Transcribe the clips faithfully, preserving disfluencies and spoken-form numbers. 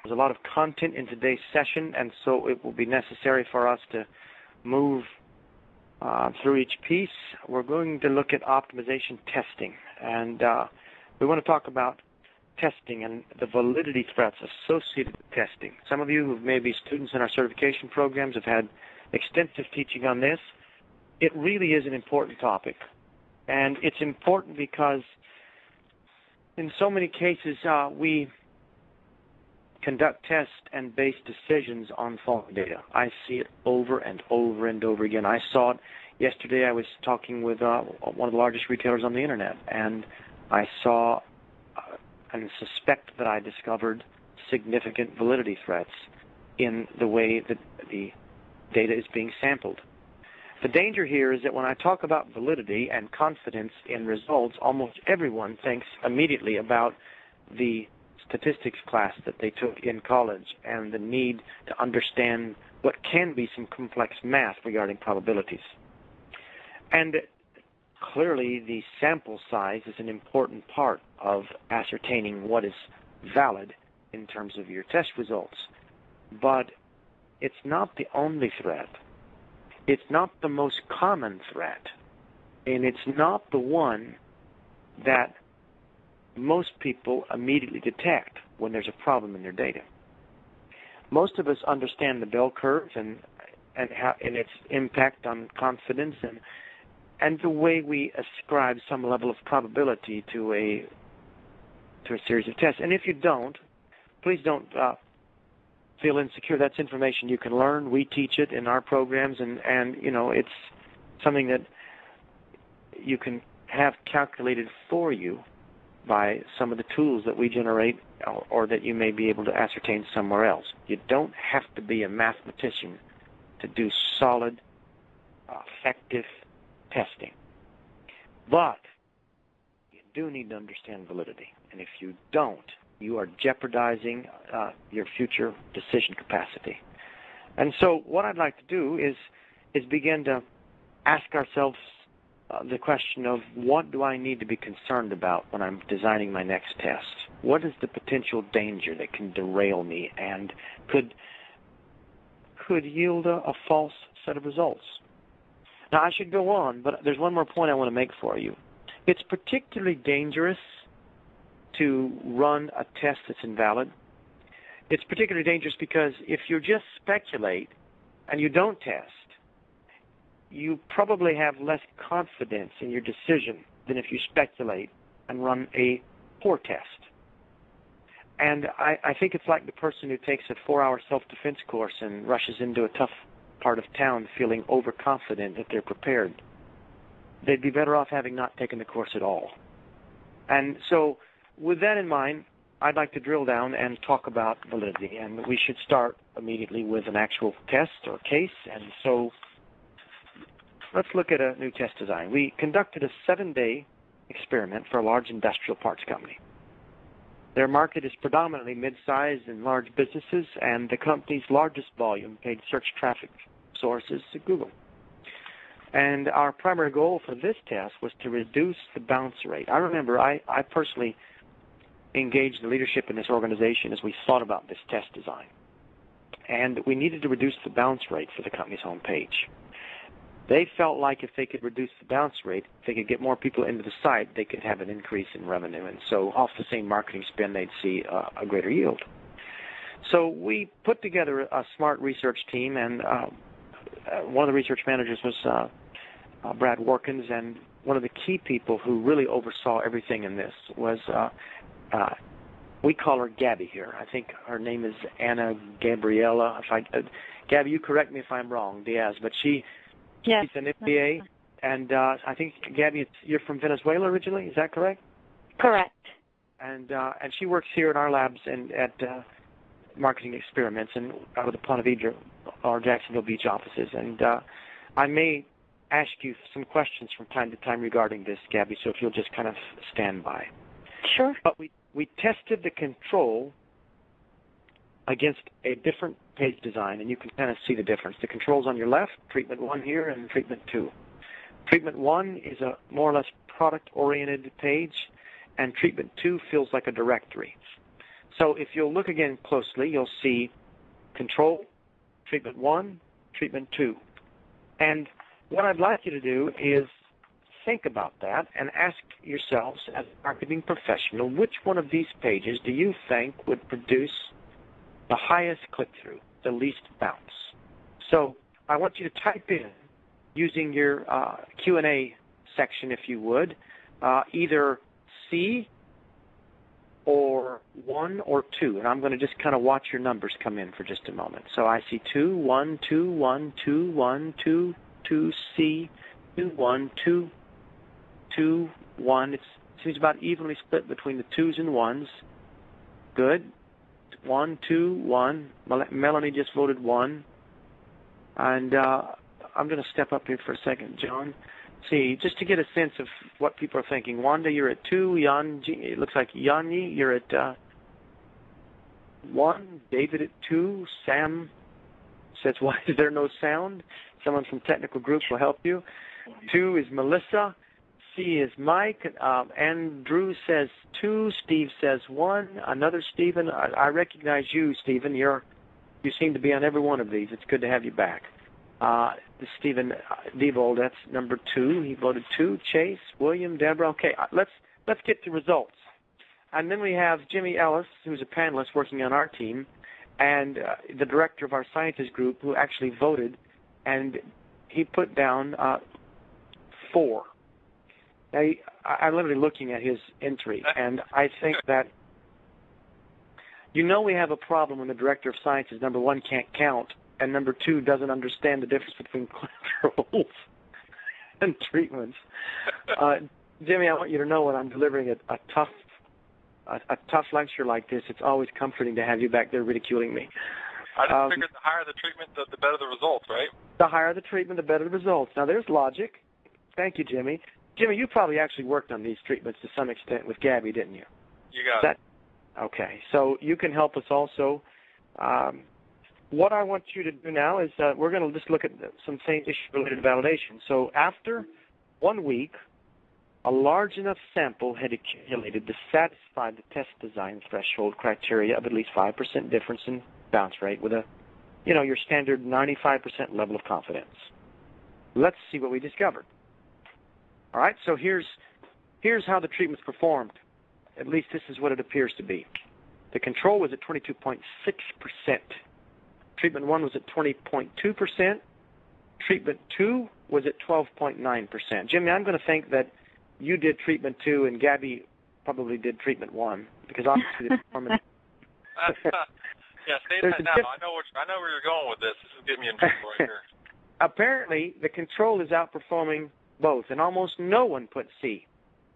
There's a lot of content in today's session, and so it will be necessary for us to move uh, through each piece. We're going to look at optimization testing, and uh, we want to talk about testing and the validity threats associated with testing. Some of you who may be students in our certification programs have had extensive teaching on this. It really is an important topic, and it's important because in so many cases uh, we conduct tests and base decisions on faulty data. I see it over and over and over again. I saw it yesterday. I was talking with uh, one of the largest retailers on the internet, and I saw uh, and suspect that I discovered significant validity threats in the way that the data is being sampled. The danger here is that when I talk about validity and confidence in results, almost everyone thinks immediately about the statistics class that they took in college and the need to understand what can be some complex math regarding probabilities. And clearly the sample size is an important part of ascertaining what is valid in terms of your test results. But it's not the only threat. It's not the most common threat. And it's not the one that most people immediately detect when there's a problem in their data. Most of us understand the bell curve and and, how, and its impact on confidence and and the way we ascribe some level of probability to a to a series of tests. And if you don't, please don't uh, feel insecure. That's information you can learn. We teach it in our programs, and and you know it's something that you can have calculated for you by some of the tools that we generate or, or that you may be able to ascertain somewhere else. You don't have to be a mathematician to do solid, uh, effective testing. But you do need to understand validity. And if you don't, you are jeopardizing uh, your future decision capacity. And so what I'd like to do is, is begin to ask ourselves Uh, the question of what do I need to be concerned about when I'm designing my next test? What is the potential danger that can derail me and could could yield a, a false set of results? Now, I should go on, but there's one more point I want to make for you. It's particularly dangerous to run a test that's invalid. It's particularly dangerous because if you just speculate and you don't test, you probably have less confidence in your decision than if you speculate and run a poor test. And I, I think it's like the person who takes a four-hour self-defense course and rushes into a tough part of town feeling overconfident that they're prepared. They'd be better off having not taken the course at all. And so with that in mind, I'd like to drill down and talk about validity. And we should start immediately with an actual test or case. And so let's look at a new test design. We conducted a seven-day experiment for a large industrial parts company. Their market is predominantly mid-sized and large businesses, and the company's largest volume paid search traffic sources to Google. And our primary goal for this test was to reduce the bounce rate. I remember I, I personally engaged the leadership in this organization as we thought about this test design. And we needed to reduce the bounce rate for the company's homepage. They felt like if they could reduce the bounce rate, if they could get more people into the site, they could have an increase in revenue. And so off the same marketing spend, they'd see uh, a greater yield. So we put together a smart research team, and uh, one of the research managers was uh, uh, Brad Warkins, and one of the key people who really oversaw everything in this was, uh, uh, we call her Gabby here. I think her name is Anna Gabriella. If I, uh, Gabby, you correct me if I'm wrong, Diaz, but she... Yes. She's an M B A, and uh, I think, Gabby, it's, you're from Venezuela originally. Is that correct? Correct. And uh, and she works here in our labs and at uh, Marketing Experiments and out of the Ponte Vedra or Jacksonville Beach offices. And uh, I may ask you some questions from time to time regarding this, Gabby, so if you'll just kind of stand by. Sure. But we, we tested the control against a different page design, and you can kind of see the difference. The controls on your left, treatment one here, and treatment two. Treatment one is a more or less product-oriented page, and treatment two feels like a directory. So if you'll look again closely, you'll see control, treatment one, treatment two. And what I'd like you to do is think about that and ask yourselves, as a marketing professional, which one of these pages do you think would produce the highest click-through, the least bounce? So I want you to type in, using your uh, Q and A section, if you would, uh, either C or one or two. And I'm going to just kind of watch your numbers come in for just a moment. So I see two, one, two, one, two, one, two, two, C, two, one, two, two, one. It seems about evenly split between the twos and ones. Good. One, two, one. Mel- Melanie just voted one. And uh, I'm going to step up here for a second, John. See, just to get a sense of what people are thinking. Wanda, you're at two. Yanji, it looks like Yanni, you're at uh, one. David at two. Sam says, why is there no sound? Someone from technical groups will help you. Two is Melissa. C is Mike. Um, Andrew says two. Steve says one. Another Stephen. I, I recognize you, Stephen. You're, you seem to be on every one of these. It's good to have you back. Uh, Stephen Diebold, that's number two. He voted two. Chase, William, Deborah. Okay, let's let's get to results. And then we have Jimmy Ellis, who's a panelist working on our team, and uh, the director of our scientist group, who actually voted, and he put down uh, four. Now, he, I, I'm literally looking at his entry, and I think that, you know, we have a problem when the director of sciences, number one, can't count, and number two, doesn't understand the difference between controls and treatments. Uh, Jimmy, I want you to know when I'm delivering a, a tough a, a tough lecture like this, it's always comforting to have you back there ridiculing me. I just um, figured the higher the treatment, the, the better the results, right? The higher the treatment, the better the results. Now, there's logic. Thank you, Jimmy. Jimmy, you probably actually worked on these treatments to some extent with Gabby, didn't you? You got that, it. Okay, so you can help us also. Um, What I want you to do now is uh, we're going to just look at some things issue-related validation. So after one week, a large enough sample had accumulated to satisfy the test design threshold criteria of at least five percent difference in bounce rate with a, you know, your standard ninety-five percent level of confidence. Let's see what we discovered. All right, so here's, here's how the treatments performed. At least this is what it appears to be. The control was at twenty-two point six percent. Treatment one was at twenty point two percent. Treatment two was at twelve point nine percent. Jimmy, I'm going to think that you did treatment two and Gabby probably did treatment one, because obviously the performance... yeah, stay that now. I know, what, I know where you're going with this. This is getting me in trouble right here. Apparently, the control is outperforming both, and almost no one put C.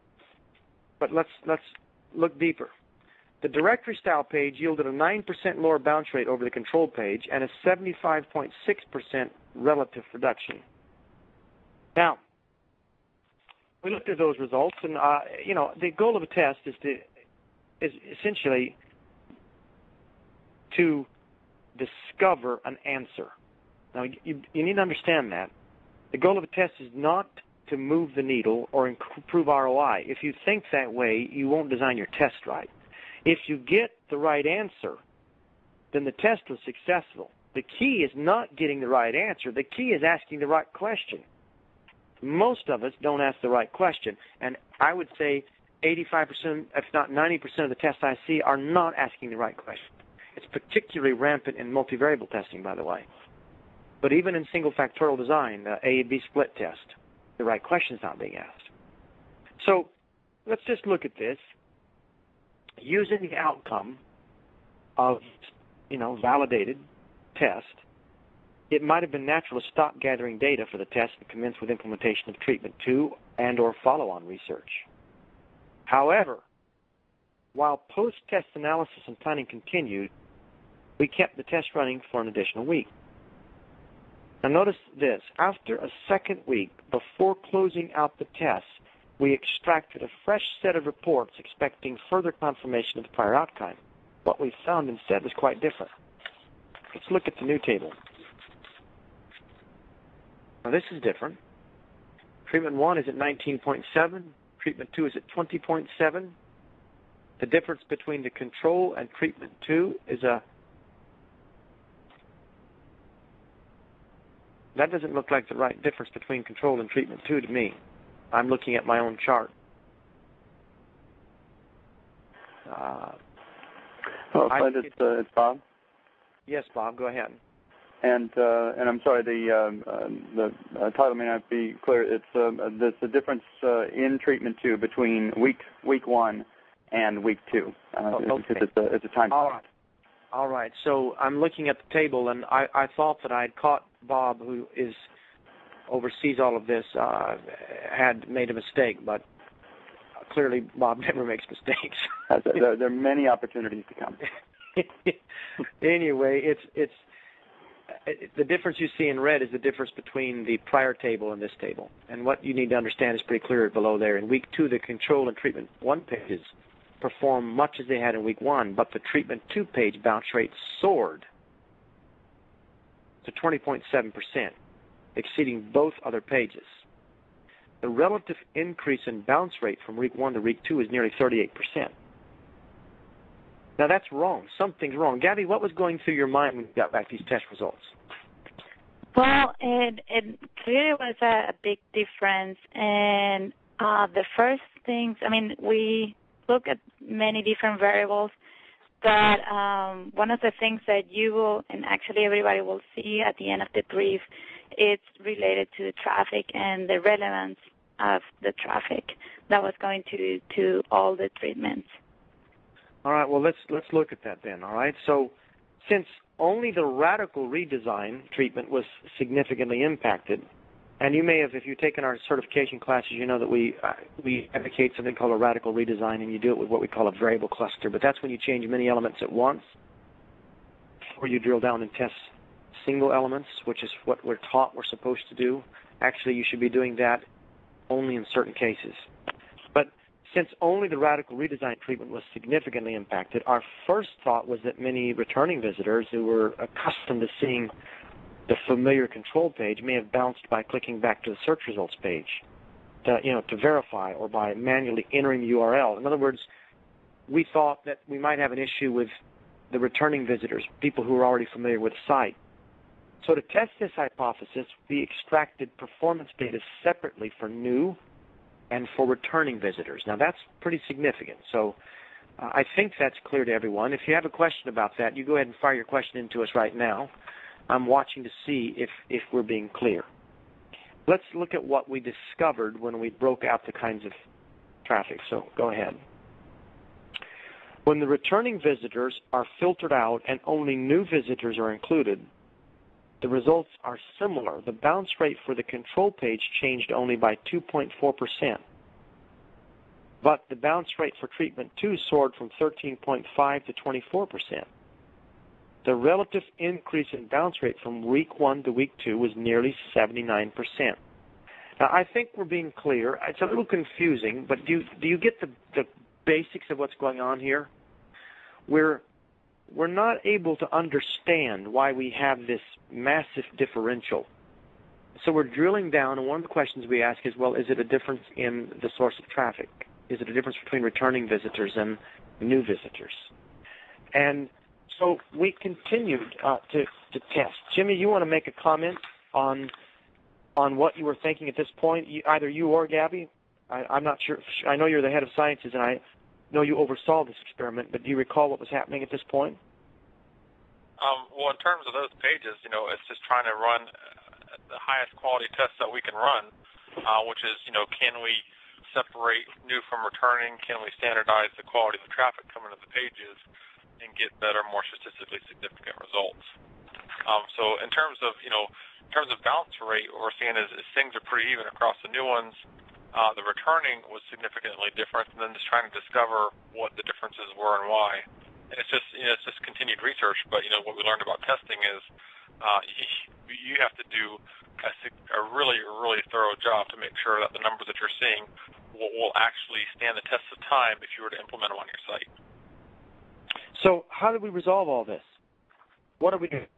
But let's let's look deeper. The directory style page yielded a nine percent lower bounce rate over the control page and a seventy-five point six percent relative reduction. Now, we looked at those results, and uh, you know, the goal of a test is to is essentially to discover an answer. Now, you, you need to understand that. The goal of a test is not to move the needle or improve R O I. If you think that way, you won't design your test right. If you get the right answer, then the test was successful. The key is not getting the right answer. The key is asking the right question. Most of us don't ask the right question, and I would say eighty-five percent, if not ninety percent of the tests I see are not asking the right question. It's particularly rampant in multivariable testing, by the way. But even in single factorial design, the A and B split test, the right question is not being asked. So let's just look at this. Using the outcome of, you know, validated test, it might have been natural to stop gathering data for the test and commence with implementation of treatment two and or follow-on research. However, while post-test analysis and planning continued, we kept the test running for an additional week. Now notice this. After a second week, before closing out the test, we extracted a fresh set of reports expecting further confirmation of the prior outcome. What we found instead was quite different. Let's look at the new table. Now this is different. Treatment one is at nineteen point seven. Treatment two is at twenty point seven. the difference between the control and treatment two is a, that doesn't look like the right difference between control and treatment two to me. I'm looking at my own chart. Uh, oh, I, it's, uh, it's Bob. Yes, Bob, go ahead. And uh, and I'm sorry, the um, uh, the uh, title may not be clear. It's um, there's a difference uh, in treatment two between week week one and week two. Uh, oh, okay. It's a, it's a time. All right. All right. So I'm looking at the table, and I, I thought that I had caught Bob, who is oversees all of this, uh, had made a mistake, but clearly Bob never makes mistakes. there, there are many opportunities to come. Anyway, it's it's it, the difference you see in red is the difference between the prior table and this table. And what you need to understand is pretty clear below there. In week two, the control and treatment one pages perform much as they had in week one, but the treatment two page bounce rate soared to twenty point seven percent, exceeding both other pages. The relative increase in bounce rate from week one to week two is nearly thirty-eight percent. Now, that's wrong. Something's wrong. Gabby, what was going through your mind when you got back these test results? Well, it, it clearly was a, a big difference. And uh, the first things, I mean, we look at many different variables, but um, one of the things that you will, and actually everybody will see at the end of the brief, it's related to the traffic and the relevance of the traffic that was going to, to all the treatments. All right, well, let's let's look at that then, all right? So since only the radical redesign treatment was significantly impacted, and you may have, if you've taken our certification classes, you know that we uh, we advocate something called a radical redesign, and you do it with what we call a variable cluster, but that's when you change many elements at once, or you drill down and test single elements, which is what we're taught we're supposed to do. Actually, you should be doing that only in certain cases. But since only the radical redesign treatment was significantly impacted, our first thought was that many returning visitors who were accustomed to seeing the familiar control page may have bounced by clicking back to the search results page to, you know, to verify, or by manually entering the U R L. In other words, we thought that we might have an issue with the returning visitors, people who are already familiar with the site. So to test this hypothesis, we extracted performance data separately for new and for returning visitors. Now, that's pretty significant. So uh, I think that's clear to everyone. If you have a question about that, you go ahead and fire your question into us right now. I'm watching to see if, if we're being clear. Let's look at what we discovered when we broke out the kinds of traffic. So go ahead. When the returning visitors are filtered out and only new visitors are included, the results are similar. The bounce rate for the control page changed only by two point four percent. But the bounce rate for treatment two soared from thirteen point five to twenty-four percent. The relative increase in bounce rate from week one to week two was nearly seventy-nine percent. Now, I think we're being clear. It's a little confusing, but do you, do you get the, the basics of what's going on here? We're We're not able to understand why we have this massive differential. So we're drilling down, and one of the questions we ask is, well, is it a difference in the source of traffic? Is it a difference between returning visitors and new visitors? And so we continued uh, to, to test. Jimmy, you want to make a comment on on what you were thinking at this point, you, either you or Gabby? I, I'm not sure. I know you're the head of sciences, and I know you oversaw this experiment, but do you recall what was happening at this point? Um, well, in terms of those pages, you know, it's just trying to run the highest quality tests that we can run, uh, which is, you know, can we separate new from returning? Can we standardize the quality of the traffic coming to the pages and get better, more statistically significant results? Um, so in terms of, you know, in terms of bounce rate, what we're seeing is, is things are pretty even across the new ones. Uh, the returning was significantly different, and then just trying to discover what the differences were and why. And it's just, you know, it's just continued research. But you know, what we learned about testing is uh, you, you have to do a, a really, really thorough job to make sure that the numbers that you're seeing will, will actually stand the test of time if you were to implement them on your site. So, how did we resolve all this? What are we doing?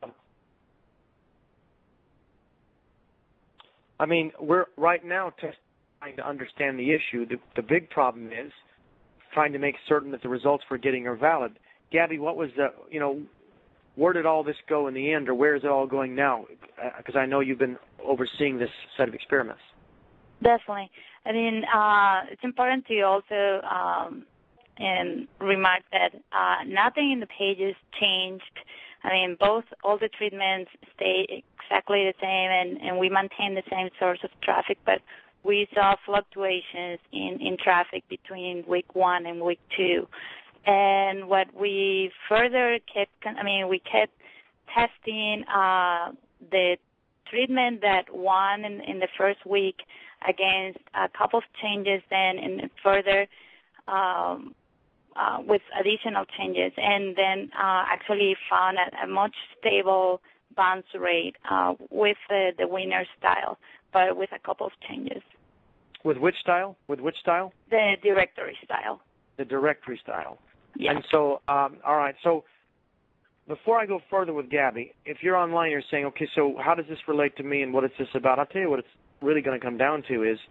I mean, we're right now testing. Trying to understand the issue. The, the big problem is trying to make certain that the results we're getting are valid. Gabby, what was the, you know, where did all this go in the end, or where is it all going now? Because I know you've been overseeing this set of experiments. Definitely. I mean, uh, it's important to also um, and remark that uh, nothing in the pages changed. I mean, both all the treatments stay exactly the same, and, and we maintain the same source of traffic, but we saw fluctuations in, in traffic between week one and week two. And what we further kept, I mean, we kept testing uh, the treatment that won in, in the first week against a couple of changes then and further um, uh, with additional changes, and then uh, actually found a, a much stable bounce rate uh, with uh, the winner style, but with a couple of changes. With which style? With which style? The directory style. The directory style. Yeah. And so, um, all right, so before I go further with Gabby, if you're online, you're saying, okay, so how does this relate to me and what is this about? I'll tell you what it's really going to come down to is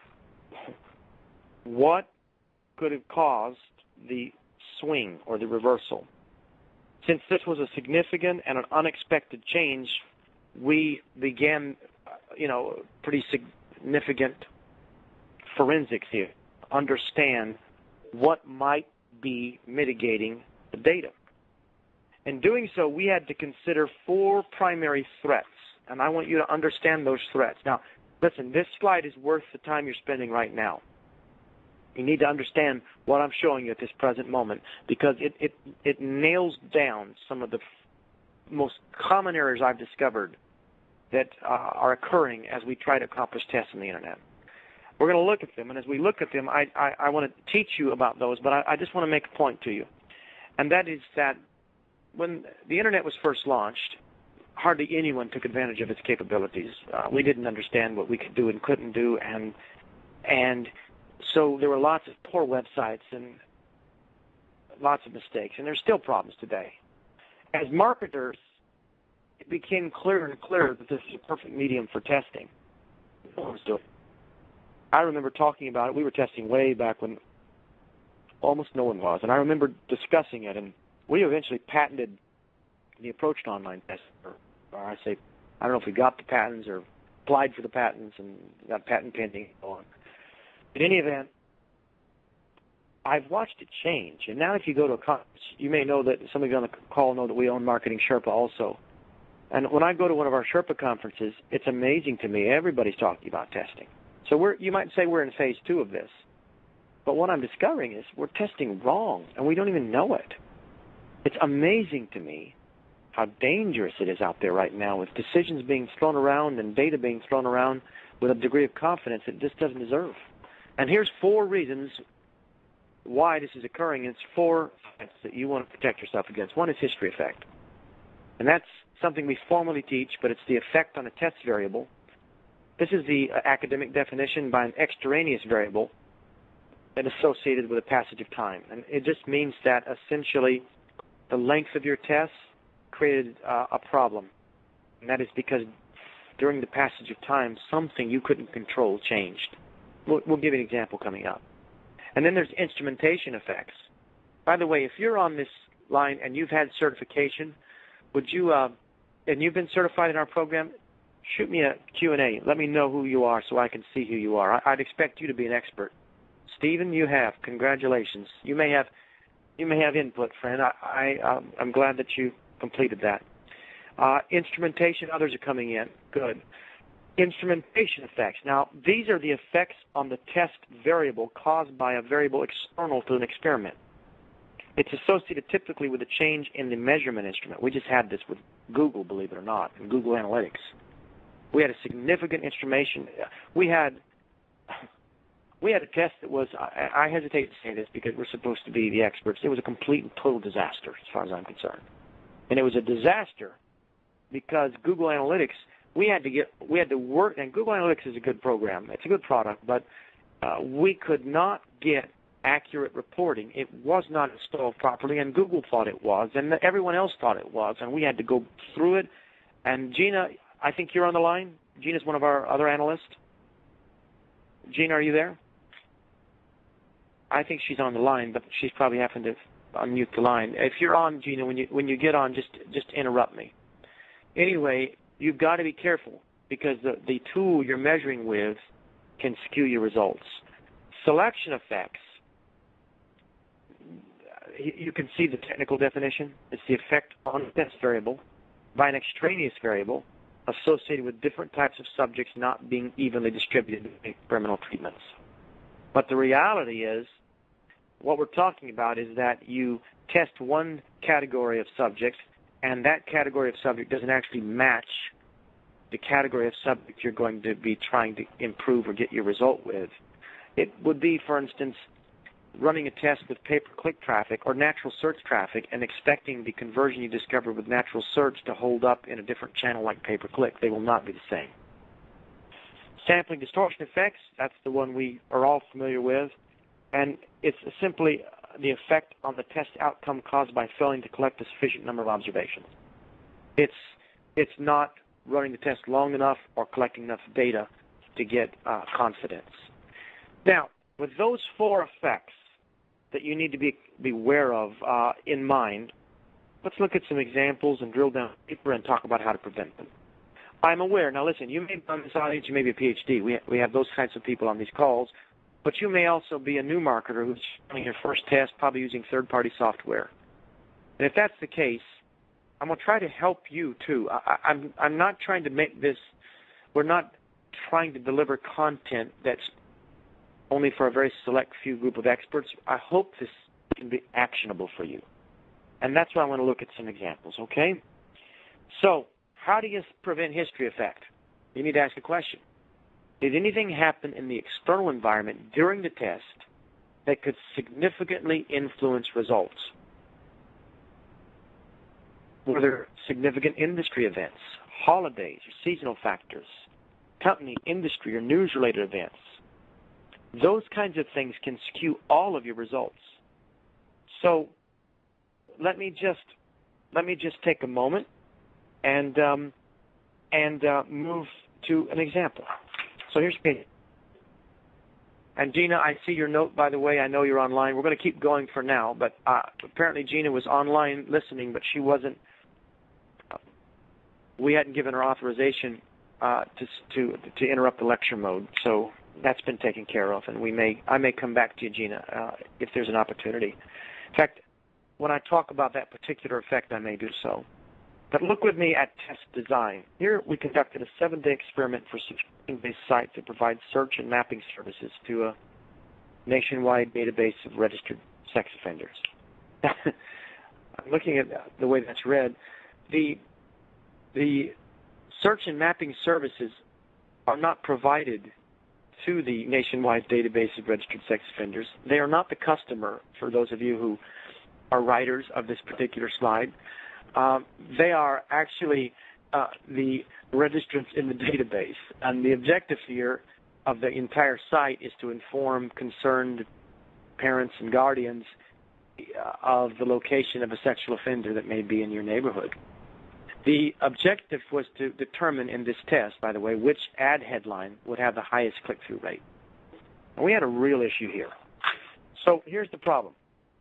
what could have caused the swing or the reversal. Since this was a significant and an unexpected change, we began, you know, pretty significant forensics here, understand what might be mitigating the data. In doing so, we had to consider four primary threats, and I want you to understand those threats. Now, listen, this slide is worth the time you're spending right now. You need to understand what I'm showing you at this present moment, because it, it, it nails down some of the f- most common errors I've discovered that uh, are occurring as we try to accomplish tests on the Internet. We're going to look at them, and as we look at them, I, I, I want to teach you about those, but I, I just want to make a point to you, and that is that when the Internet was first launched, hardly anyone took advantage of its capabilities. Uh, we didn't understand what we could do and couldn't do, and and so there were lots of poor websites and lots of mistakes, and there's still problems today. As marketers, it became clearer and clearer that this is a perfect medium for testing. No one was doing it. I remember talking about it. We were testing way back when almost no one was, and I remember discussing it, and we eventually patented the approach to online testing, or, or I say, I don't know if we got the patents or applied for the patents and got patent pending and so on. In any event, I've watched it change, and now if you go to a conference, you may know that some of you on the call know that we own Marketing Sherpa also. And when I go to one of our Sherpa conferences, it's amazing to me. Everybody's talking about testing. So we're, you might say we're in phase two of this. But what I'm discovering is we're testing wrong, and we don't even know it. It's amazing to me how dangerous it is out there right now with decisions being thrown around and data being thrown around with a degree of confidence it just doesn't deserve. And here's four reasons why this is occurring. It's four threats that you want to protect yourself against. One is history effect. And that's something we formally teach, but it's the effect on a test variable. This is the uh, academic definition by an extraneous variable that is associated with a passage of time. And it just means that essentially the length of your test created uh, a problem. And that is because during the passage of time, something you couldn't control changed. We'll, we'll give you an example coming up. And then there's instrumentation effects. By the way, if you're on this line and you've had certification, would you, uh, and you've been certified in our program, shoot me a Q and A. Let me know who you are so I can see who you are. I, I'd expect you to be an expert. Stephen, you have. Congratulations. You may have, you may have input, friend. I, I, um, I'm glad that you completed that. Uh, instrumentation, others are coming in. Good. Instrumentation effects. Now, these are the effects on the test variable caused by a variable external to an experiment. It's associated typically with a change in the measurement instrument. We just had this with Google, believe it or not, and Google Analytics. We had a significant instrumentation. We had we had a test that was, I, I hesitate to say this because we're supposed to be the experts. It was a complete and total disaster as far as I'm concerned. And it was a disaster because Google Analytics, we had to get, we had to work, and Google Analytics is a good program. It's a good product, but uh, we could not get accurate reporting. It was not installed properly, and Google thought it was, and everyone else thought it was, and we had to go through it. And Gina, I think you're on the line. Gina's one of our other analysts. Gina, are you there? I think she's on the line, but she's probably having to unmute the line. If you're on, Gina, when you when you get on, just just interrupt me. Anyway, you've got to be careful because the, the tool you're measuring with can skew your results. Selection effects, you can see the technical definition. It's the effect on a test variable by an extraneous variable associated with different types of subjects not being evenly distributed in experimental treatments. But the reality is, what we're talking about is that you test one category of subjects, and that category of subject doesn't actually match the category of subject you're going to be trying to improve or get your result with. It would be, for instance, running a test with pay-per-click traffic or natural search traffic and expecting the conversion you discovered with natural search to hold up in a different channel like pay-per-click. They will not be the same. Sampling distortion effects, that's the one we are all familiar with, and it's simply the effect on the test outcome caused by failing to collect a sufficient number of observations. It's, it's not running the test long enough or collecting enough data to get uh, confidence. Now, with those four effects that you need to be, be aware of uh, in mind, let's look at some examples and drill down deeper and talk about how to prevent them. I'm aware, now listen, you may be on this audience, you may be a PhD. We, we have those kinds of people on these calls, but you may also be a new marketer who's running your first test, probably using third-party software. And if that's the case, I'm going to try to help you too. I, I'm, I'm not trying to make this, we're not trying to deliver content that's only for a very select few group of experts. I hope this can be actionable for you. And that's why I want to look at some examples, okay? So, how do you prevent history effect? You need to ask a question. Did anything happen in the external environment during the test that could significantly influence results? Were there significant industry events, holidays, or seasonal factors, company, industry, or news-related events? Those kinds of things can skew all of your results. So let me just let me just take a moment and um, and uh, move to an example. So here's Gina. And Gina, I see your note, by the way. I know you're online. We're going to keep going for now, but uh, apparently Gina was online listening, but she wasn't. Uh, we hadn't given her authorization uh, to to to interrupt the lecture mode. So that's been taken care of, and we may I may come back to you, Gina, uh, if there's an opportunity. In fact, when I talk about that particular effect, I may do so. But look with me at test design. Here we conducted a seven-day experiment for subscription-based sites that provide search and mapping services to a nationwide database of registered sex offenders. I'm looking at the way that's read. The, the search and mapping services are not provided to the nationwide database of registered sex offenders. They are not the customer, for those of you who are writers of this particular slide. Um, they are actually uh, the registrants in the database. And the objective here of the entire site is to inform concerned parents and guardians uh, of the location of a sexual offender that may be in your neighborhood. The objective was to determine in this test, by the way, which ad headline would have the highest click-through rate. And we had a real issue here. So here's the problem.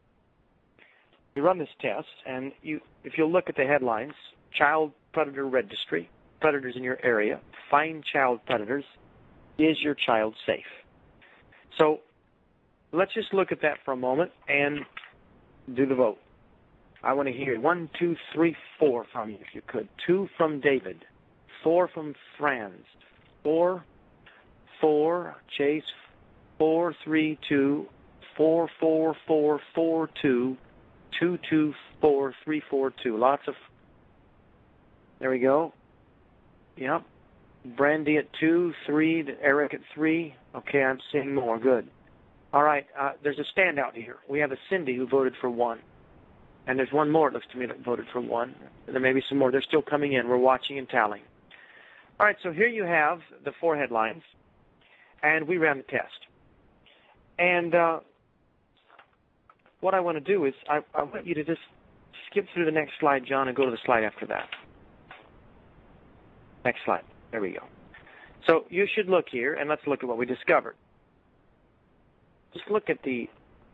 You run this test, and you, if you'll look at the headlines, Child Predator Registry, predators in your area, find child predators, is your child safe? So let's just look at that for a moment and do the vote. I want to hear one, two, three, four from you, if you could. Two from David, four from Franz, four, four, Chase, four, three, two, four, four, four, four, two, two, two, four, three, four, two. Lots of, there we go. Yep. Brandy at two, three, Eric at three. Okay, I'm seeing more. Good. All right, uh, there's a standout here. We have a Cindy who voted for one. And there's one more, it looks to me, that voted for one. There may be some more. They're still coming in. We're watching and tallying. All right, so here you have the four headlines, and we ran the test. And uh, what I want to do is I, I want you to just skip through the next slide, John, and go to the slide after that. Next slide. There we go. So you should look here, and let's look at what we discovered. Just look at the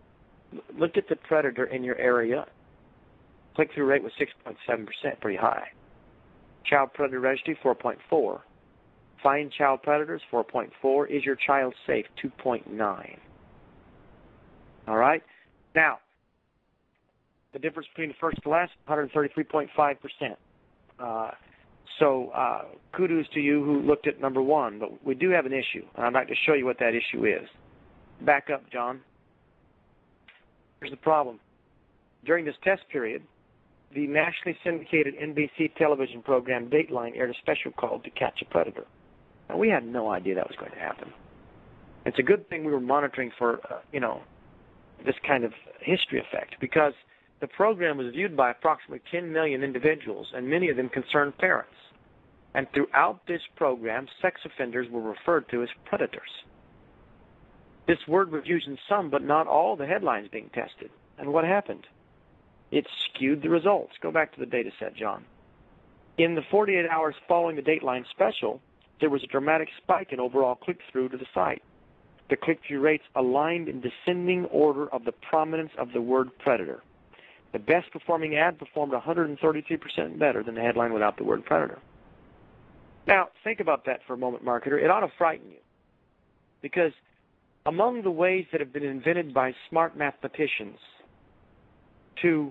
looked at the predator in your area. Click-through rate was six point seven percent, pretty high. Child predator registry, four point four. Find child predators, four point four. Is your child safe, two point nine. All right? Now, the difference between the first and last, one hundred thirty-three point five percent. Uh, so uh, kudos to you who looked at number one, but we do have an issue, and I'd like to show you what that issue is. Back up, John. Here's the problem. During this test period, the nationally syndicated N B C television program Dateline aired a special called To Catch a Predator. Now, we had no idea that was going to happen. It's a good thing we were monitoring for, uh, you know, this kind of history effect, because the program was viewed by approximately ten million individuals, and many of them concerned parents. And throughout this program, sex offenders were referred to as predators. This word was used in some, but not all, the headlines being tested. And what happened? It skewed the results. Go back to the data set, John. In the forty-eight hours following the Dateline special, there was a dramatic spike in overall click-through to the site. The click-through rates aligned in descending order of the prominence of the word predator. The best-performing ad performed one hundred thirty-three percent better than the headline without the word predator. Now, think about that for a moment, marketer. It ought to frighten you, because among the ways that have been invented by smart mathematicians to,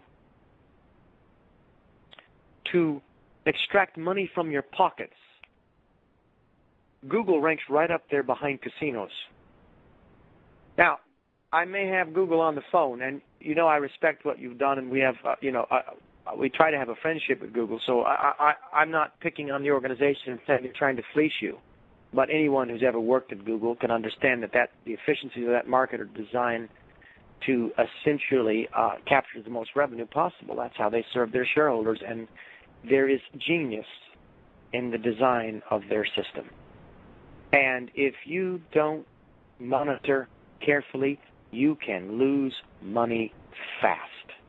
to extract money from your pockets, Google ranks right up there behind casinos. Now, I may have Google on the phone, and you know I respect what you've done, and we have, uh, you know, uh, we try to have a friendship with Google, so I, I, I'm not picking on the organization and saying they're trying to fleece you. But anyone who's ever worked at Google can understand that, that the efficiencies of that market are designed to essentially uh, capture the most revenue possible. That's how they serve their shareholders, and there is genius in the design of their system. And if you don't monitor carefully, you can lose money fast.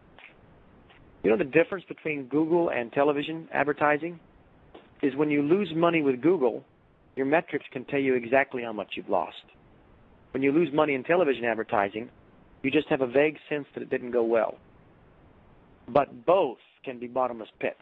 You know the difference between Google and television advertising is when you lose money with Google, your metrics can tell you exactly how much you've lost. When you lose money in television advertising, you just have a vague sense that it didn't go well. But both can be bottomless pits.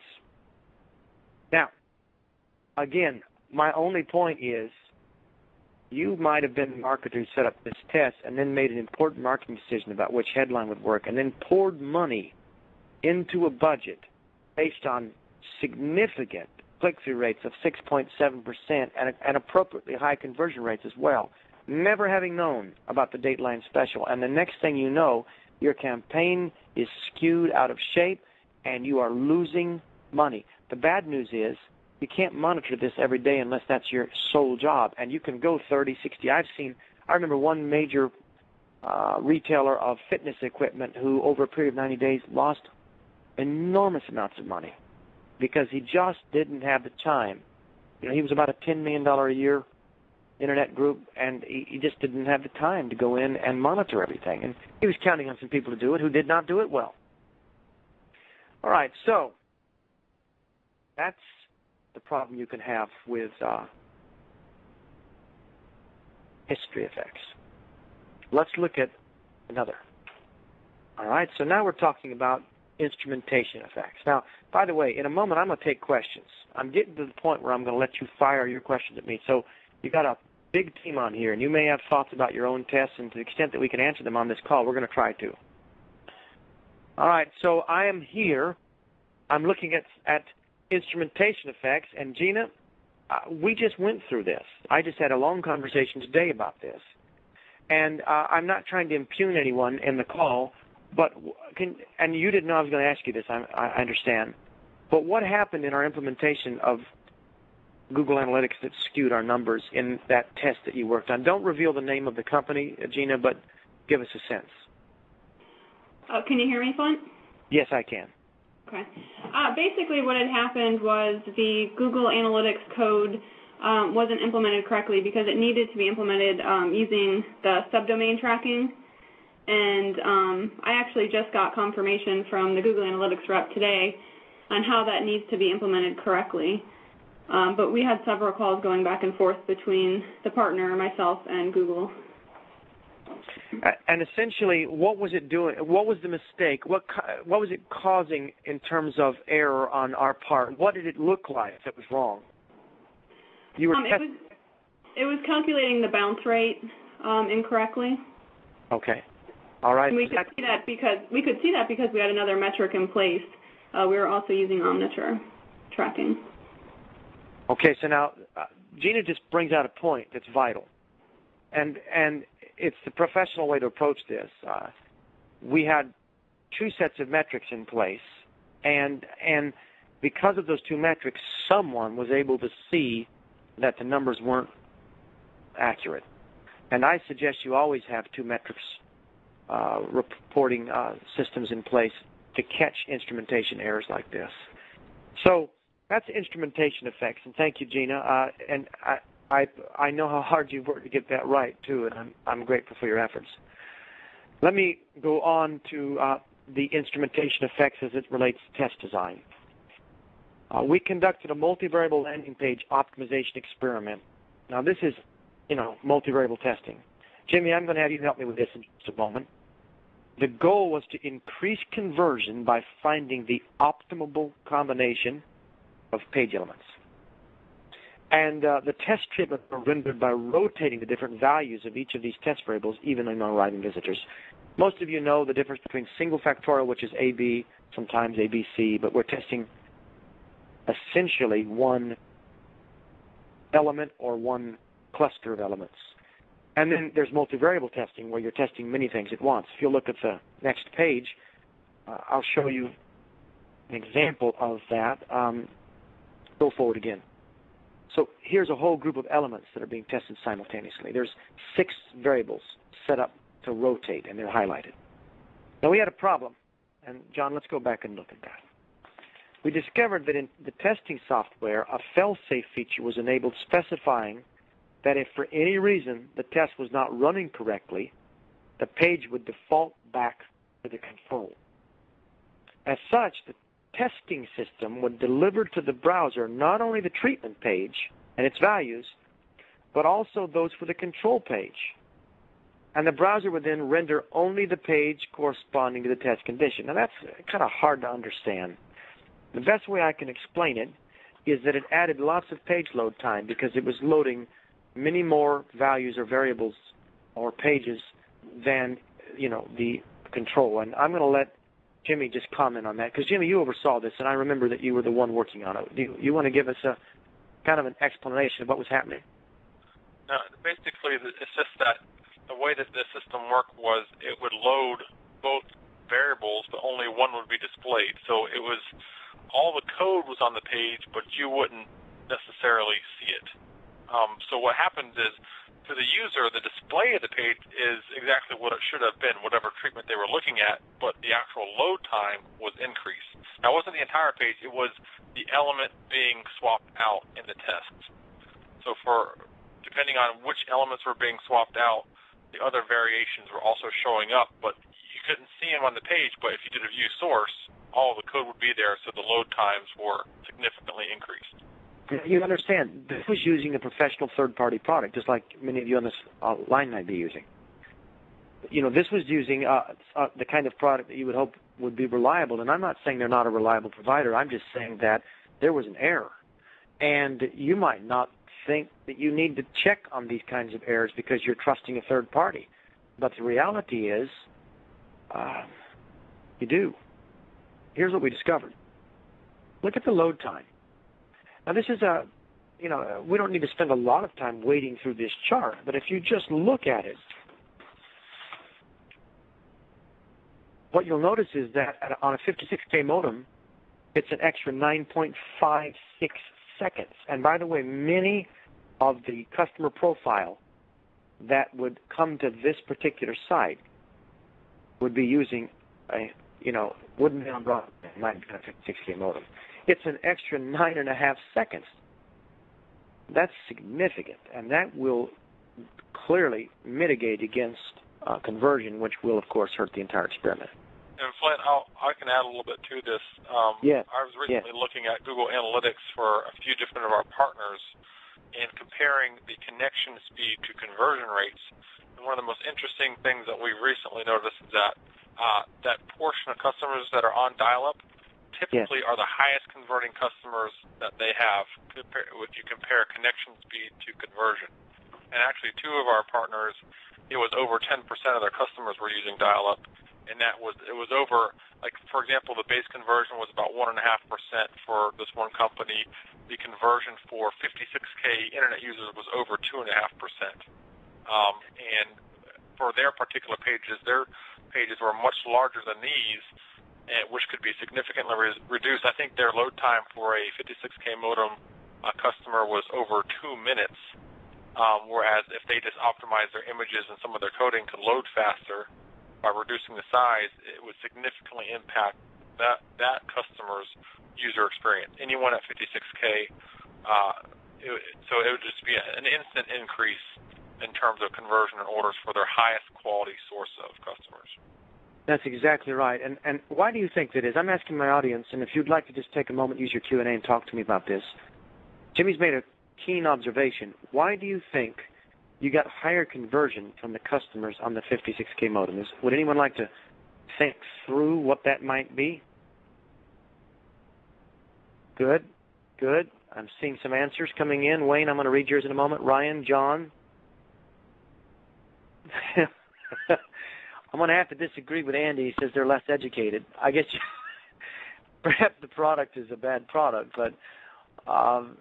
Now, again, my only point is you might have been the marketer who set up this test and then made an important marketing decision about which headline would work and then poured money into a budget based on significant click-through rates of six point seven percent and, and appropriately high conversion rates as well, never having known about the Dateline special. And the next thing you know, your campaign is skewed out of shape and you are losing money. The bad news is you can't monitor this every day unless that's your sole job. And you can go thirty, sixty. I've seen, I remember one major uh, retailer of fitness equipment who over a period of ninety days lost enormous amounts of money because he just didn't have the time. You know, he was about a ten million dollars a year internet group, and he, he just didn't have the time to go in and monitor everything. And he was counting on some people to do it who did not do it well. All right, so that's the problem you can have with uh, history effects. Let's look at another. All right, so now we're talking about instrumentation effects. Now, by the way, in a moment I'm going to take questions. I'm getting to the point where I'm going to let you fire your questions at me. So you've got a big team on here, and you may have thoughts about your own tests, and to the extent that we can answer them on this call, we're going to try to. All right, so I am here. I'm looking at, at instrumentation effects, and Gina, uh, we just went through this. I just had a long conversation today about this. And uh, I'm not trying to impugn anyone in the call, but can, and you didn't know I was going to ask you this, I, I understand. But what happened in our implementation of Google Analytics that skewed our numbers in that test that you worked on? Don't reveal the name of the company, Gina, but give us a sense. Uh, can you hear me, Flint? Yes, I can. Okay. Uh, basically what had happened was the Google Analytics code um, wasn't implemented correctly because it needed to be implemented um, using the subdomain tracking. And um, I actually just got confirmation from the Google Analytics rep today on how that needs to be implemented correctly. Um, but we had several calls going back and forth between the partner, myself, and Google. And essentially, what was it doing? What was the mistake? What what was it causing in terms of error on our part? What did it look like that was wrong? You were um, it, was, it was calculating the bounce rate um, incorrectly. Okay. All right. And we could that, see that because we could see that because we had another metric in place. Uh, we were also using Omniture tracking. Okay. So now, uh, Gina just brings out a point that's vital, and and it's the professional way to approach this. Uh, we had two sets of metrics in place, and and because of those two metrics, someone was able to see that the numbers weren't accurate. And I suggest you always have two metrics uh, reporting uh, systems in place to catch instrumentation errors like this. So that's instrumentation effects, and thank you, Gina. Uh, and I, I, I know how hard you've worked to get that right, too, and I'm, I'm grateful for your efforts. Let me go on to uh, the instrumentation effects as it relates to test design. Uh, we conducted a multivariable landing page optimization experiment. Now, this is, you know, multivariable testing. Jimmy, I'm going to have you help me with this in just a moment. The goal was to increase conversion by finding the optimal combination of page elements. And uh, the test treatment were rendered by rotating the different values of each of these test variables, even in non-arriving visitors. Most of you know the difference between single factorial, which is A B, sometimes A B C, but we're testing essentially one element or one cluster of elements. And then there's multivariable testing, where you're testing many things at once. If you look at the next page, uh, I'll show you an example of that. Um, go forward again. So here's a whole group of elements that are being tested simultaneously. There's six variables set up to rotate, and they're highlighted. Now, we had a problem. And, John, let's go back and look at that. We discovered that in the testing software, a fail-safe feature was enabled specifying that if for any reason the test was not running correctly, the page would default back to the control. As such, the testing system would deliver to the browser not only the treatment page and its values, but also those for the control page. And the browser would then render only the page corresponding to the test condition. Now, that's kind of hard to understand. The best way I can explain it is that it added lots of page load time because it was loading many more values or variables or pages than, you know, the control. And I'm going to let Jimmy just comment on that, because, Jimmy, you oversaw this, and I remember that you were the one working on it. Do you, you want to give us a kind of an explanation of what was happening? No, basically, it's just that the way that the system worked was it would load both variables, but only one would be displayed. So it was all the code was on the page, but you wouldn't necessarily see it. Um, so what happens is, to the user, the display of the page is exactly what it should have been, whatever treatment they were looking at, but the actual load time was increased. Now, it wasn't the entire page. It was the element being swapped out in the test. So for depending on which elements were being swapped out, the other variations were also showing up, but you couldn't see them on the page. But if you did a view source, all the code would be there, so the load times were significantly increased. You understand, this was using a professional third-party product, just like many of you on this uh, line might be using. You know, this was using uh, uh, the kind of product that you would hope would be reliable, and I'm not saying they're not a reliable provider. I'm just saying that there was an error, and you might not think that you need to check on these kinds of errors because you're trusting a third party. But the reality is, uh, you do. Here's what we discovered. Look at the load time. Now, this is a, you know, we don't need to spend a lot of time wading through this chart, but if you just look at it, what you'll notice is that on a fifty-six K modem, it's an extra nine point five six seconds. And by the way, many of the customer profile that would come to this particular site would be using a, you know, wouldn't be on broadband, might be on a fifty-six K modem. It's an extra nine and a half seconds. That's significant, and that will clearly mitigate against uh, conversion, which will, of course, hurt the entire experiment. And Flint, I'll, I can add a little bit to this. Um, yeah. I was recently yeah. looking at Google Analytics for a few different of our partners, and comparing the connection speed to conversion rates. And one of the most interesting things that we've recently noticed is that uh, that portion of customers that are on dial-up typically yes. are the highest converting customers that they have if you compare connection speed to conversion. And actually, two of our partners, it was over ten percent of their customers were using dial-up, and that was it was over, like, for example, the base conversion was about one point five percent for this one company. The conversion for fifty-six K internet users was over two point five percent. Um, and for their particular pages, their pages were much larger than these, and, which could be significantly re- reduced. I think their load time for a fifty-six K modem uh, customer was over two minutes. Um, whereas if they just optimize their images and some of their coding to load faster by reducing the size, it would significantly impact that that customer's user experience. Anyone at fifty-six K, uh, it, so it would just be an instant increase in terms of conversion and orders for their highest quality source of customers. That's exactly right. And and why do you think that is? I'm asking my audience, and if you'd like to just take a moment, use your Q and A and talk to me about this. Jimmy's made a keen observation. Why do you think you got higher conversion from the customers on the fifty-six K modem? Is, would anyone like to think through what that might be? Good, good. I'm seeing some answers coming in. Wayne, I'm going to read yours in a moment. Ryan, John. I'm going to have to disagree with Andy. He says they're less educated. I guess perhaps the product is a bad product, but um,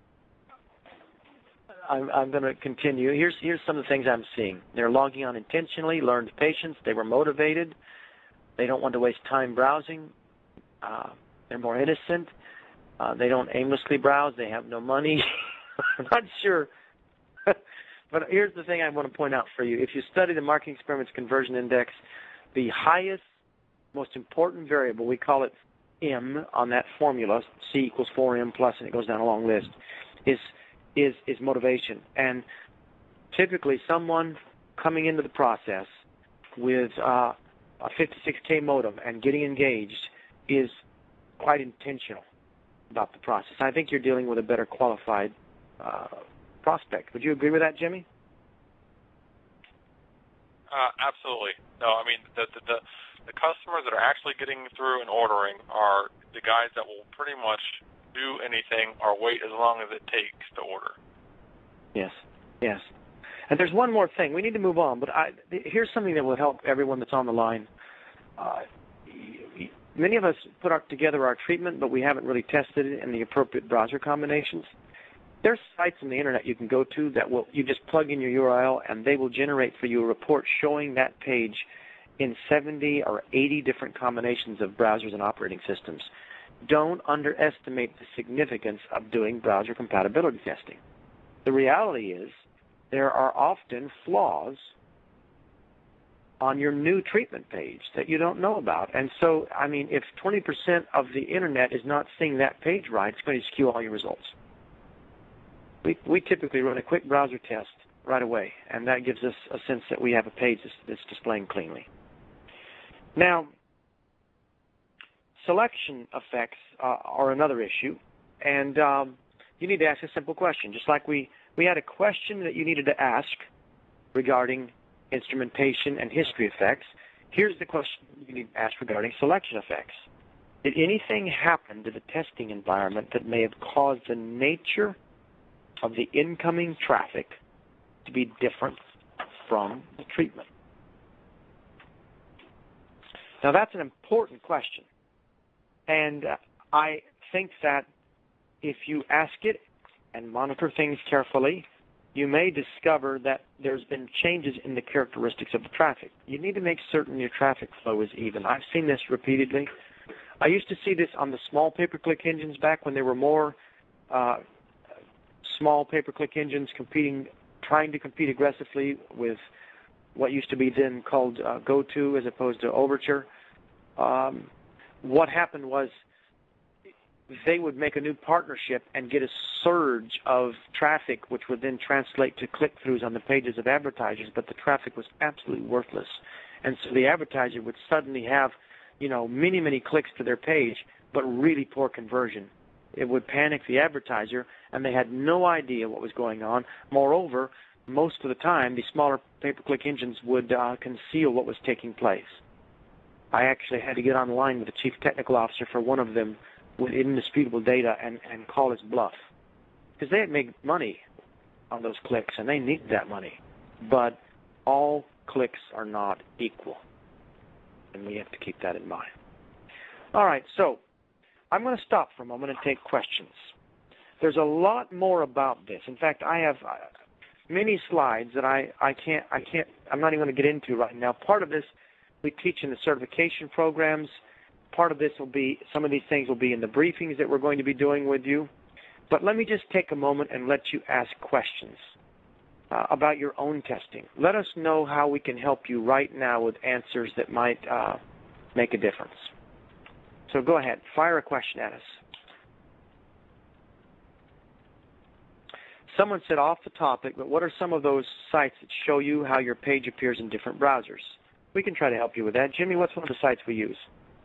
I'm, I'm going to continue. Here's here's some of the things I'm seeing. They're logging on intentionally, learned patience. They were motivated. They don't want to waste time browsing. Uh, they're more innocent. Uh, they don't aimlessly browse. They have no money. I'm not sure. But here's the thing I want to point out for you. If you study the Marketing Experiments Conversion Index, the highest, most important variable, we call it M on that formula, C equals four M plus, and it goes down a long list, is is is motivation. And typically someone coming into the process with uh, a fifty-six K modem and getting engaged is quite intentional about the process. I think you're dealing with a better qualified uh, prospect. Would you agree with that, Jimmy? Uh, absolutely. No, I mean, the, the, the, the customers that are actually getting through and ordering are the guys that will pretty much do anything or wait as long as it takes to order. Yes, yes. And there's one more thing. We need to move on, but I, here's something that will help everyone that's on the line. Uh, many of us put our, together our treatment, but we haven't really tested it in the appropriate browser combinations. There's sites on the internet you can go to that will, you just plug in your U R L and they will generate for you a report showing that page in seventy or eighty different combinations of browsers and operating systems. Don't underestimate the significance of doing browser compatibility testing. The reality is there are often flaws on your new treatment page that you don't know about. And so, I mean, if twenty percent of the internet is not seeing that page right, it's going to skew all your results. We, we typically run a quick browser test right away, and that gives us a sense that we have a page that's, that's displaying cleanly. Now, selection effects uh, are another issue, and um, you need to ask a simple question. Just like we, we had a question that you needed to ask regarding instrumentation and history effects, here's the question you need to ask regarding selection effects. Did anything happen to the testing environment that may have caused the nature of the incoming traffic to be different from the treatment? Now, that's an important question. And uh, I think that if you ask it and monitor things carefully, you may discover that there's been changes in the characteristics of the traffic. You need to make certain your traffic flow is even. I've seen this repeatedly. I used to see this on the small pay-per-click engines back when there were more uh, small pay-per-click engines competing, trying to compete aggressively with what used to be then called uh, GoTo as opposed to Overture. Um, what happened was they would make a new partnership and get a surge of traffic, which would then translate to click-throughs on the pages of advertisers, but the traffic was absolutely worthless. And so the advertiser would suddenly have, you know, many, many clicks to their page, but really poor conversion it would panic the advertiser, and they had no idea what was going on. Moreover, most of the time, the smaller pay-per-click engines would uh, conceal what was taking place. I actually had to get on the line with the chief technical officer for one of them with indisputable data and, and call his bluff. Because they had made money on those clicks, and they needed that money. But all clicks are not equal, and we have to keep that in mind. All right, so I'm going to stop for a moment and take questions. There's a lot more about this. In fact, I have uh, many slides that I, I can't, I can't, I'm not even going to get into right now. Part of this we teach in the certification programs. Part of this will be, some of these things will be in the briefings that we're going to be doing with you. But let me just take a moment and let you ask questions uh, about your own testing. Let us know how we can help you right now with answers that might uh, make a difference. So go ahead, fire a question at us. Someone said off the topic, but what are some of those sites that show you how your page appears in different browsers? We can try to help you with that. Jimmy, what's one of the sites we use?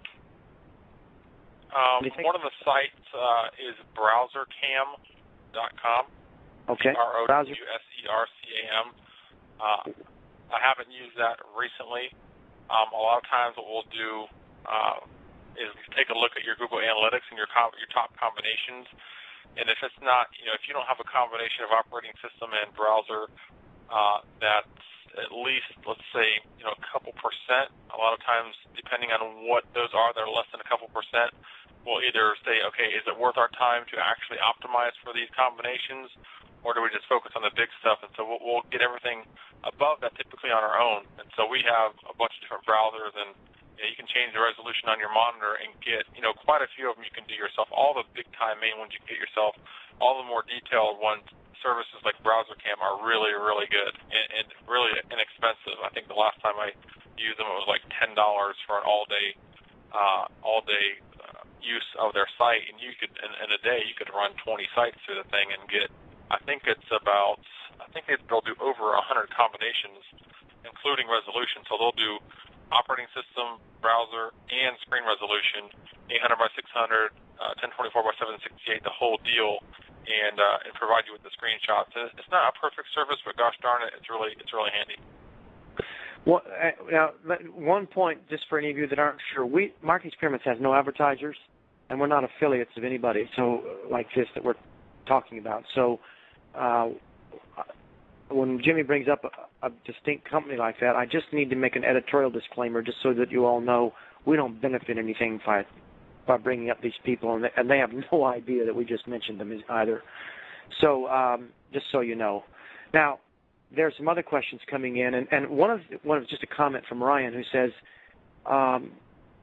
Um, one of the sites uh, is browser cam dot com. Okay. R O W S E R C A M. Uh, I haven't used that recently. Um, a lot of times what we'll do uh, is take a look at your Google Analytics and your com- your top combinations. And if it's not, you know, if you don't have a combination of operating system and browser uh, that's at least, let's say, you know, a couple percent, a lot of times, depending on what those are, they're less than a couple percent, we'll either say, okay, is it worth our time to actually optimize for these combinations, or do we just focus on the big stuff? And so we'll, we'll get everything above that typically on our own. And so we have a bunch of different browsers, and you know, you can change the resolution on your monitor and get, you know, quite a few of them you can do yourself. All the big-time main ones you can get yourself. All the more detailed ones, services like BrowserCam, are really, really good and, and really inexpensive. I think the last time I used them, it was like ten dollars for an all-day, uh, all-day uh, use of their site, and you could, in, in a day, you could run twenty sites through the thing and get, I think it's about, I think they'll do over one hundred combinations, including resolution. So they'll do operating system, browser, and screen resolution, eight hundred by six hundred, uh, ten twenty-four by seven sixty-eight, the whole deal, and uh, and provide you with the screenshots. And it's not a perfect service, but gosh darn it, it's really it's really handy. Well, uh, now one point, just for any of you that aren't sure, we Marketing Experiments has no advertisers, and we're not affiliates of anybody. So like this that we're talking about. So uh, when Jimmy brings up a, a distinct company like that, I just need to make an editorial disclaimer just so that you all know we don't benefit anything by by bringing up these people, and they, and they have no idea that we just mentioned them either. So um, just so you know. Now, there's some other questions coming in, and, and one of one of just a comment from Ryan who says, um,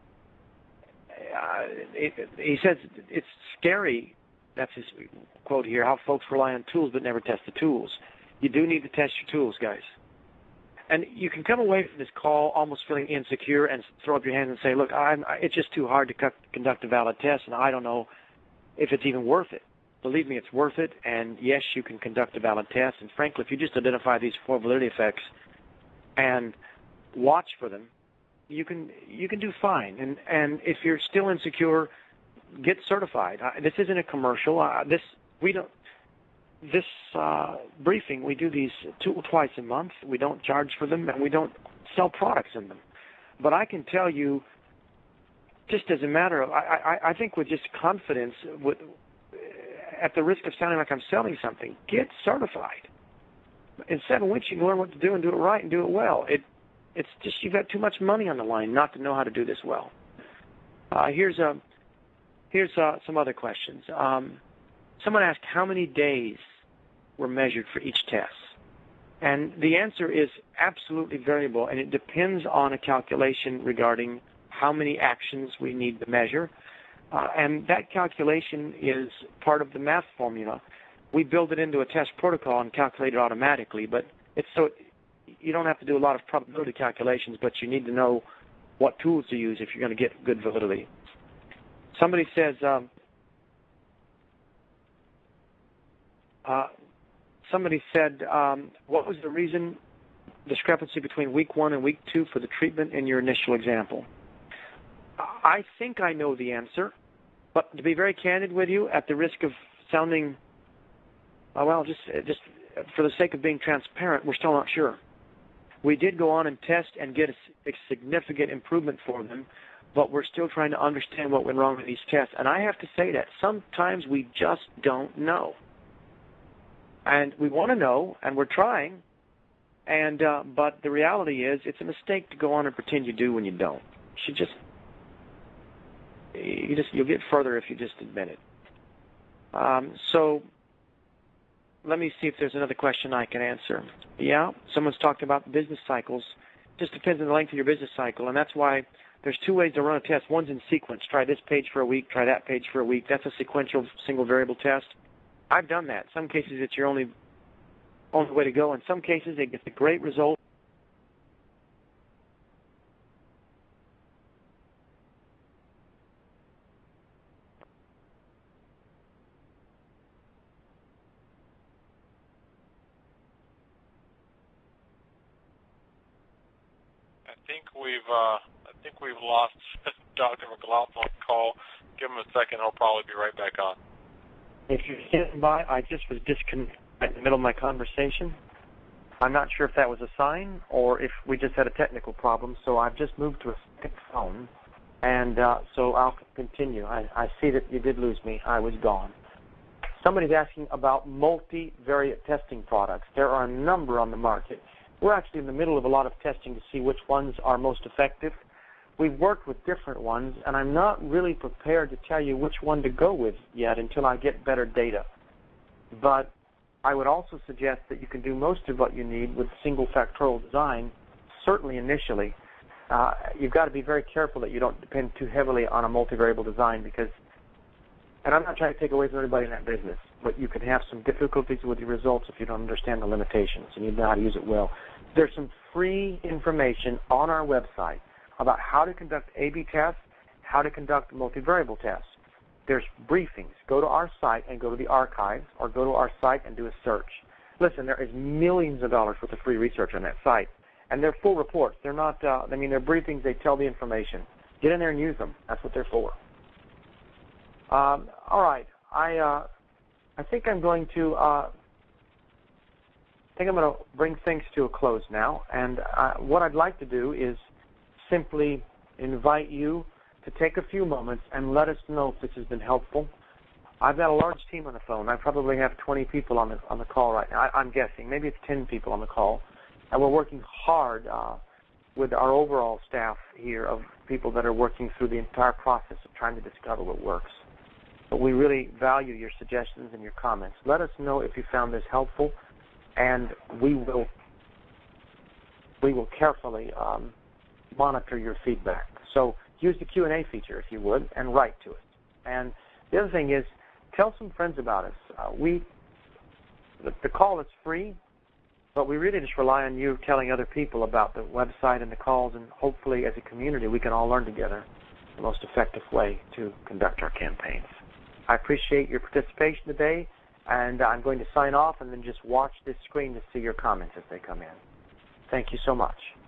uh, it, he says it's scary. That's his quote here. How folks rely on tools but never test the tools. You do need to test your tools, guys. And you can come away from this call almost feeling insecure and throw up your hands and say, look, I'm, it's just too hard to co- conduct a valid test, and I don't know if it's even worth it. Believe me, it's worth it, and yes, you can conduct a valid test. And frankly, if you just identify these four validity effects and watch for them, you can you can do fine. And and if you're still insecure, get certified. Uh, this isn't a commercial. Uh, this we don't. This uh, briefing, we do these two twice a month. We don't charge for them, and we don't sell products in them. But I can tell you, just as a matter of, I, I, I think with just confidence, with, at the risk of sounding like I'm selling something, get certified. In seven weeks, you can learn what to do and do it right and do it well. It, it's just you've got too much money on the line not to know how to do this well. Uh, here's a, here's uh, some other questions. Um, Someone asked how many days were measured for each test. And the answer is absolutely variable, and it depends on a calculation regarding how many actions we need to measure. Uh, and that calculation is part of the math formula. We build it into a test protocol and calculate it automatically, but it's so you don't have to do a lot of probability calculations, but you need to know what tools to use if you're going to get good validity. Somebody says, um, Uh, somebody said, um, what was the reason discrepancy between week one and week two for the treatment in your initial example? I think I know the answer, But to be very candid with you, at the risk of sounding, uh, well, just just for the sake of being transparent, we're still not sure. We did go on and test and get a, a significant improvement for them, but we're still trying to understand what went wrong with these tests. And I have to say that sometimes we just don't know. And we want to know, and we're trying, and uh, but the reality is it's a mistake to go on and pretend you do when you don't. You should just, you just, you'll get further if you just admit it. Um, so let me see if there's another question I can answer. Yeah, someone's talked about business cycles. Just depends on the length of your business cycle, and that's why there's two ways to run a test. One's in sequence. Try this page for a week, try that page for a week. That's a sequential single variable test. I've done that. Some cases it's your only only way to go. In some cases it gets a great result. I think we've uh, I think we've lost Doctor McLaughlin on the call. Give him a second. He'll probably be right back on. If you're standing by, I just was disconnected in the middle of my conversation. I'm not sure if that was a sign or if we just had a technical problem, so I've just moved to a second phone, and uh, so I'll continue. I, I see that you did lose me. I was gone. Somebody's asking about multivariate testing products. There are a number on the market. We're actually in the middle of a lot of testing to see which ones are most effective. We've worked with different ones, and I'm not really prepared to tell you which one to go with yet until I get better data. But I would also suggest that you can do most of what you need with single factorial design, certainly initially. Uh, you've got to be very careful that you don't depend too heavily on a multivariable design because, and I'm not trying to take away from everybody in that business, but you can have some difficulties with your results if you don't understand the limitations and you know how to use it well. There's some free information on our website about how to conduct A B tests, how to conduct multivariable tests. There's briefings. Go to our site and go to the archives, or go to our site and do a search. Listen, there is millions of dollars worth of free research on that site, and they're full reports. They're not, uh, I mean, they're briefings. They tell the information. Get in there and use them. That's what they're for. Um, all right. I, uh, I think I'm going to, uh, I think I'm going to bring things to a close now, and uh, what I'd like to do is simply invite you to take a few moments and let us know if this has been helpful. I've got a large team on the phone. I probably have twenty people on the on the call right now. I, I'm guessing. Maybe it's ten people on the call. And we're working hard uh, with our overall staff here of people that are working through the entire process of trying to discover what works. But we really value your suggestions and your comments. Let us know if you found this helpful, and we will, we will carefully um, monitor your feedback. So use the Q and A feature, if you would, and write to us. And the other thing is, tell some friends about us. Uh, we, the, the call is free, but we really just rely on you telling other people about the website and the calls, and hopefully as a community we can all learn together the most effective way to conduct our campaigns. I appreciate your participation today, and I'm going to sign off and then just watch this screen to see your comments as they come in. Thank you so much.